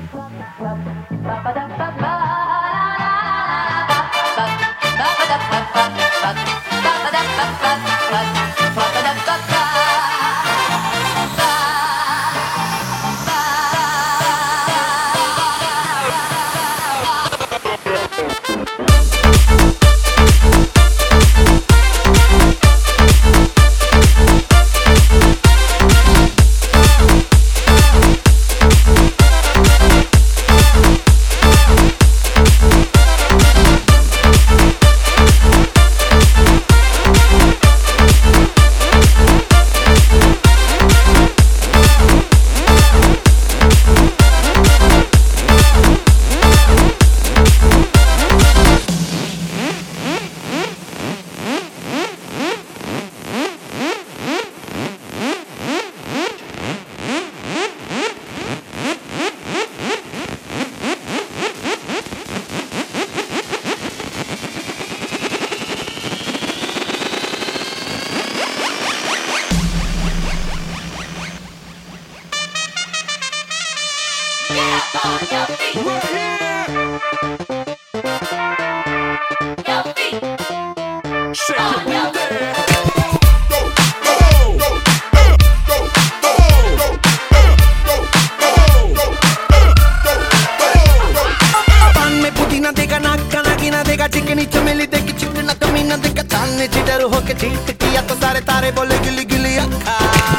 चिकनी चमेली देखी चिकना कमीना देखा चांदनी चिटर होके चीट किया तो सारे तारे बोले गिली गिली अक्खा।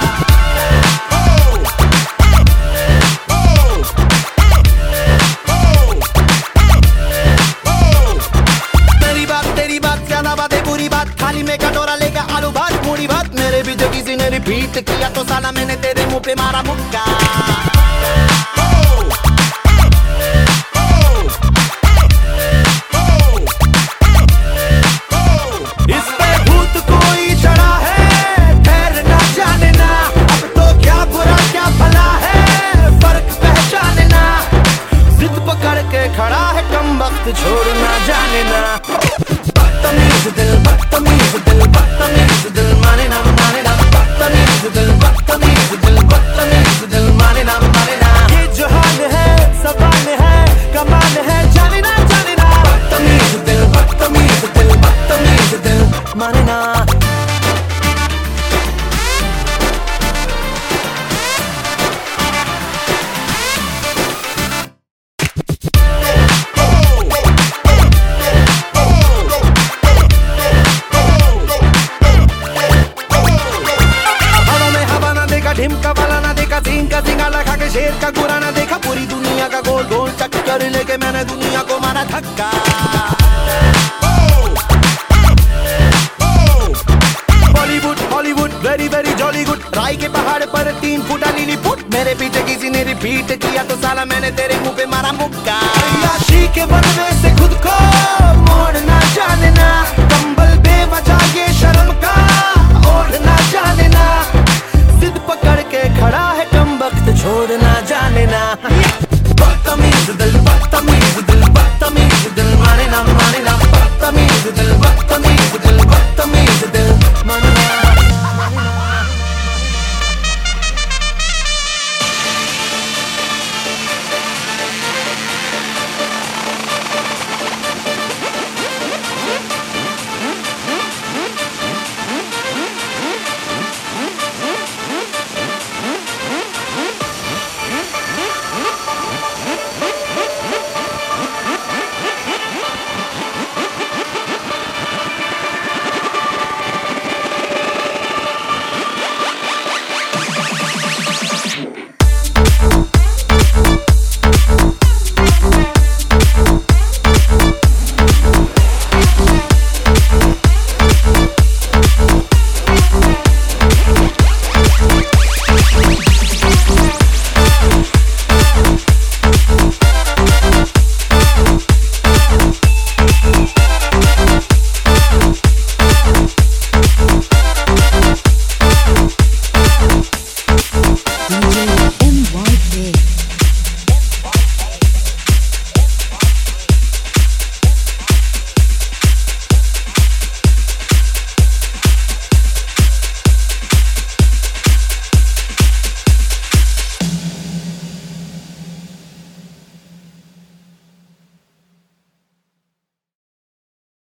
तेरी बात ज्यादा बात है बुरी बात, खाली में कटोरा लेकर आलू भात मूड़ी भात। मेरे भी जो किसी ने रिपीट किया तो साला मैंने तेरे मुंह पे मारा मुक्का। खड़ा है कम वक्त छोड़ना जाने ना। बदतमीज दिल बदतमीज दिल बदतमीज दिल माने ना माने ना। बदतमीज दिल बदतमीज दिल बदतमीज दिल माने ना माने ना। ये जो हाल है सवाल है कमाल है जाने ना जाने ना। बदतमीज दिल बदतमीज दिल बदतमीज दिल माने ना। ढिमका वाला ना देखा, सीन का सिंगाला खा के शेर का गुरा ना देखा। पूरी दुनिया का गोल गोल चक्कर लेके मैंने दुनिया को मारा धक्का। Bollywood Hollywood very very jolly good. राई के पहाड़ पर 3 फुटा लीली फुट। मेरे पीछे किसी ने रिपीट किया तो साला मैंने तेरे मुंह पे मारा मुक्का। याशी के बनवे से खुद को मोड़ना जाने ना। कंबल बेवजह ये शर्म का ओढ़ना जाने ना। जिद पकड़ के खड़ा है कम वक्त छोड़ना जाने ना। बदतमीज दिल बदतमीज दिल